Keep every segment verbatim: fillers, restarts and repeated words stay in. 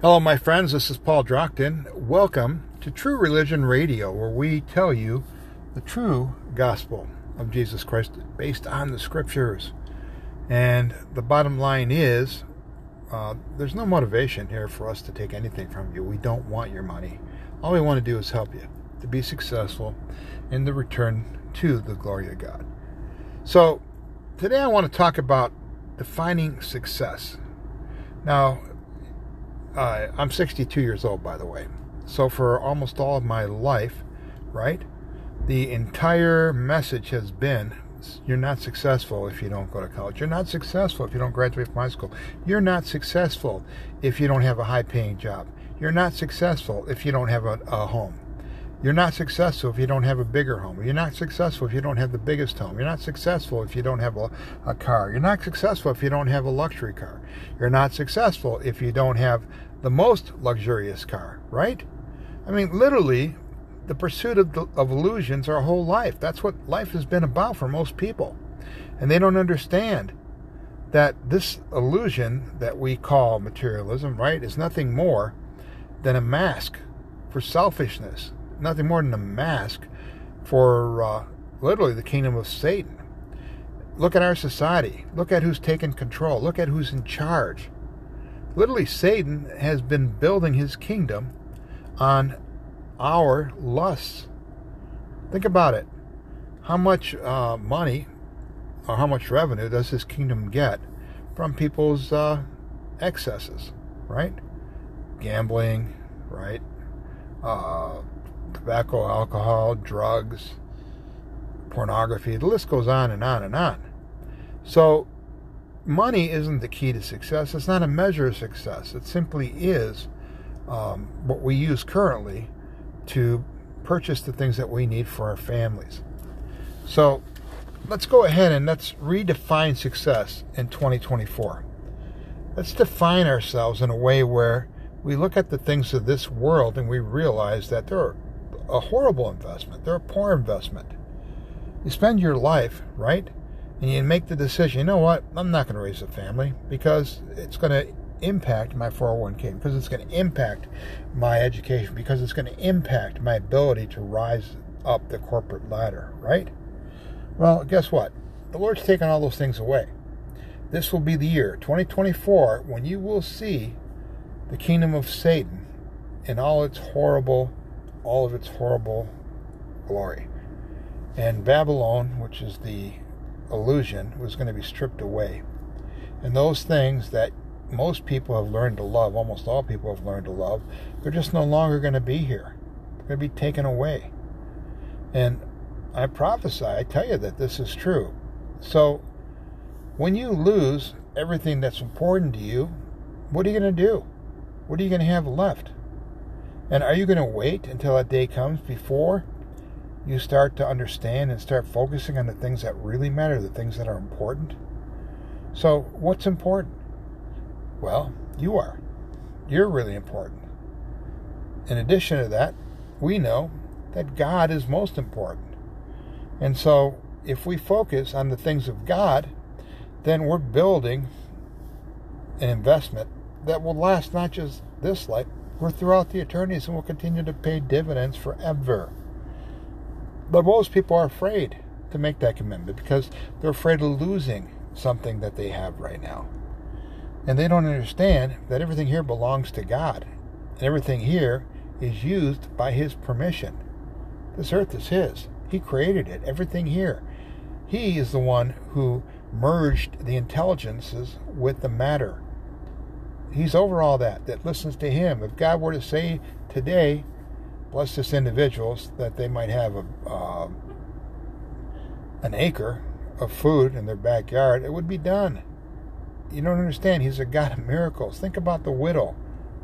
Hello, my friends. This is Paul Drockton. Welcome to True Religion Radio, where we tell you the true gospel of Jesus Christ based on the scriptures. And the bottom line is, uh, there's no motivation here for us to take anything from you. We don't want your money. All we want to do is help you to be successful in the return to the glory of God. So today I want to talk about defining success. Now, Uh, I'm sixty-two years old, by the way. So for almost all of my life, right, the entire message has been, you're not successful if you don't go to college. You're not successful if you don't graduate from high school. You're not successful if you don't have a high-paying job. You're not successful if you don't have a, a home. You're not successful if you don't have a bigger home. You're not successful if you don't have the biggest home. You're not successful if you don't have a, a car. You're not successful if you don't have a luxury car. You're not successful if you don't have the most luxurious car, right? I mean, literally, the pursuit of, the, of illusions our whole life. That's what life has been about for most people. And they don't understand that this illusion that we call materialism, right, is nothing more than a mask for selfishness. Nothing more than a mask for uh, literally the kingdom of Satan. Look at our society. Look at who's taken control. Look at who's in charge. Literally, Satan has been building his kingdom on our lusts. Think about it. How much uh, money or how much revenue does his kingdom get from people's uh, excesses, right? Gambling, right? Uh, tobacco, alcohol, drugs, pornography. The list goes on and on and on. So money isn't the key to success. It's not a measure of success. It simply is um, what we use currently to purchase the things that we need for our families. So let's go ahead and let's redefine success in twenty twenty-four. Let's define ourselves in a way where we look at the things of this world and we realize that they're a horrible investment. They're a poor investment. You spend your life, right? And you make the decision, you know what? I'm not going to raise a family because it's going to impact my four oh one k, because it's going to impact my education, because it's going to impact my ability to rise up the corporate ladder, right? Well, guess what? The Lord's taken all those things away. This will be the year, twenty twenty-four, when you will see the kingdom of Satan in all its horrible, all of its horrible glory. And Babylon, which is the illusion, was going to be stripped away. And those things that most people have learned to love, almost all people have learned to love, they're just no longer going to be here. They're going to be taken away. And I prophesy, I tell you that this is true. So when you lose everything that's important to you, what are you going to do? What are you going to have left? And are you going to wait until that day comes before you start to understand and start focusing on the things that really matter, the things that are important? So what's important? Well, you are. You're really important. In addition to that, we know that God is most important. And so if we focus on the things of God, then we're building an investment that will last not just this life, but throughout the eternities, and will continue to pay dividends forever. But most people are afraid to make that commitment because they're afraid of losing something that they have right now. And they don't understand that everything here belongs to God. And everything here is used by His permission. This earth is His. He created it. Everything here. He is the one who merged the intelligences with the matter. He's over all that, that listens to Him. If God were to say today, bless this individuals, that they might have a, uh, an acre of food in their backyard, it would be done. You don't understand. He's a God of miracles. Think about the widow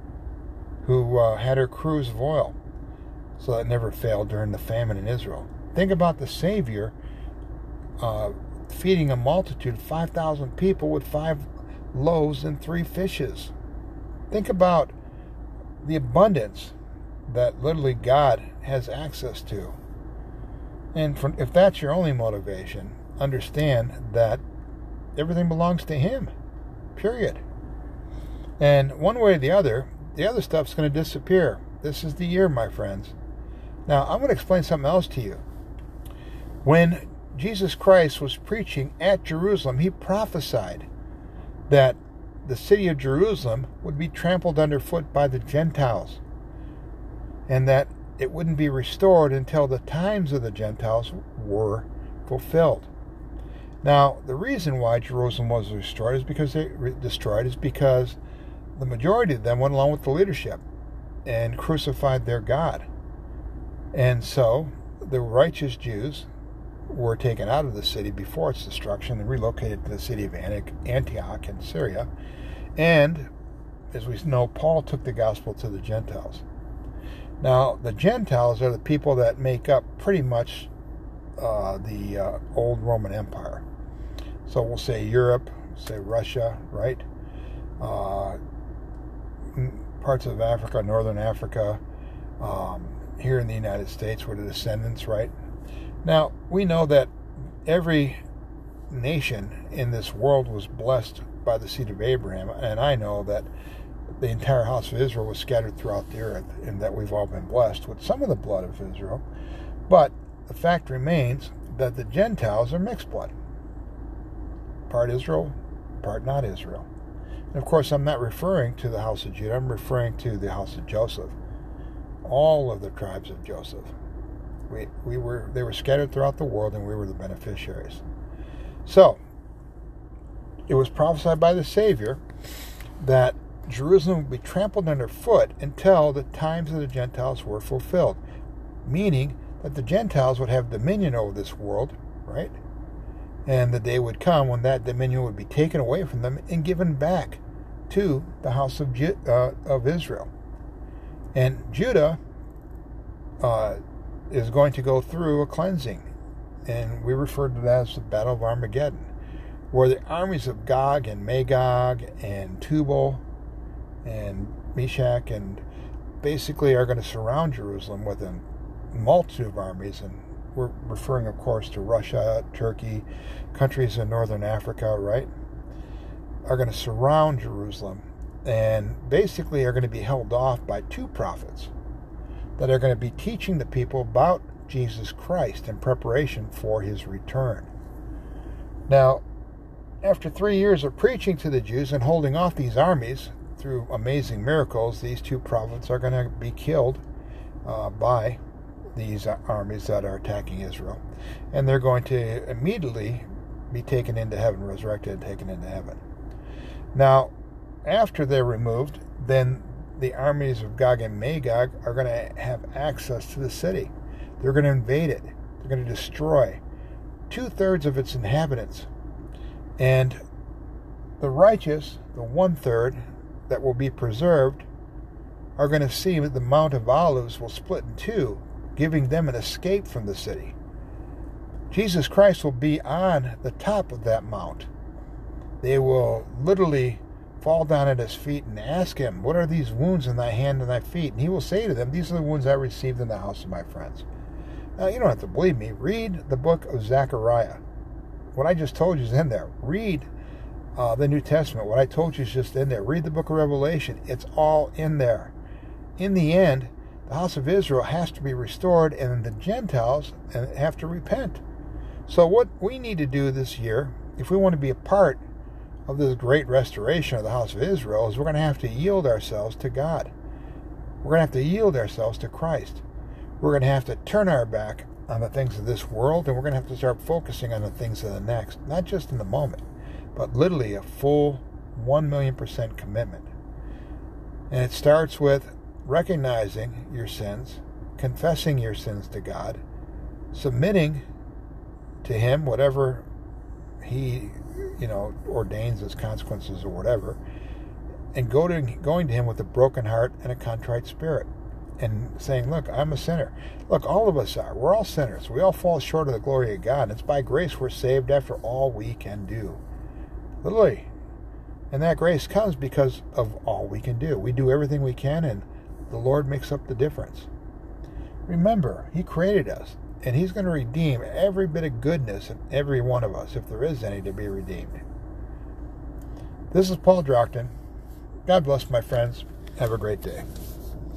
who uh, had her cruse of oil so that it never failed during the famine in Israel. Think about the Savior uh, feeding a multitude of five thousand people with five loaves and three fishes. Think about the abundance that literally God has access to. And for, if that's your only motivation, understand that everything belongs to Him. Period. And one way or the other, the other stuff's going to disappear. This is the year, my friends. Now, I'm going to explain something else to you. When Jesus Christ was preaching at Jerusalem, he prophesied that the city of Jerusalem would be trampled underfoot by the Gentiles, and that it wouldn't be restored until the times of the Gentiles were fulfilled. Now, the reason why Jerusalem was destroyed is because they destroyed is because the majority of them went along with the leadership and crucified their God. And so the righteous Jews were taken out of the city before its destruction and relocated to the city of Antioch in Syria. And, as we know, Paul took the gospel to the Gentiles. Now, the Gentiles are the people that make up pretty much uh, the uh, old Roman Empire. So we'll say Europe, say Russia, right? Uh, parts of Africa, Northern Africa, um, here in the United States were the descendants, right? Now, we know that every nation in this world was blessed by the seed of Abraham, and I know that the entire house of Israel was scattered throughout the earth, and that we've all been blessed with some of the blood of Israel. But the fact remains that the Gentiles are mixed blood. Part Israel, part not Israel. And of course, I'm not referring to the house of Judah, I'm referring to the house of Joseph. All of the tribes of Joseph. We, we were, they were scattered throughout the world, and we were the beneficiaries. So, it was prophesied by the Savior that Jerusalem would be trampled underfoot until the times of the Gentiles were fulfilled. Meaning that the Gentiles would have dominion over this world, right? And the day would come when that dominion would be taken away from them and given back to the house of, Ju- uh, of Israel. And Judah uh, is going to go through a cleansing. And we refer to that as the Battle of Armageddon, where the armies of Gog and Magog and Tubal and Meshach and basically are going to surround Jerusalem with a multitude of armies. And we're referring, of course, to Russia, Turkey, countries in northern Africa, right? Are going to surround Jerusalem and basically are going to be held off by two prophets that are going to be teaching the people about Jesus Christ in preparation for his return. Now, after three years of preaching to the Jews and holding off these armies through amazing miracles, these two prophets are going to be killed uh, by these armies that are attacking Israel. And they're going to immediately be taken into heaven, resurrected and taken into heaven. Now, after they're removed, then the armies of Gog and Magog are going to have access to the city. They're going to invade it. They're going to destroy two-thirds of its inhabitants. And the righteous, the one-third that will be preserved, are going to see that the Mount of Olives will split in two, giving them an escape from the city. Jesus Christ will be on the top of that mount. They will literally fall down at his feet and ask him, "What are these wounds in thy hand and thy feet?" And he will say to them, "These are the wounds I received in the house of my friends." Now, you don't have to believe me. Read the book of Zechariah. What I just told you is in there. Read uh, the New Testament. What I told you is just in there. Read the book of Revelation. It's all in there. In the end, the house of Israel has to be restored, and the Gentiles have to repent. So what we need to do this year, if we want to be a part of this great restoration of the house of Israel, is we're going to have to yield ourselves to God. We're going to have to yield ourselves to Christ. We're going to have to turn our back on the things of this world, and we're going to have to start focusing on the things of the next, not just in the moment, but literally a full one million percent commitment. And it starts with recognizing your sins, confessing your sins to God, submitting to him whatever he, you know, ordains as consequences or whatever, and go to, going to him with a broken heart and a contrite spirit, and saying, "Look, I'm a sinner." Look, all of us are. We're all sinners. We all fall short of the glory of God. And it's by grace we're saved after all we can do. Literally. And that grace comes because of all we can do. We do everything we can, and the Lord makes up the difference. Remember, he created us, and he's going to redeem every bit of goodness in every one of us, if there is any to be redeemed. This is Paul Drockton. God bless, my friends, Have a great day.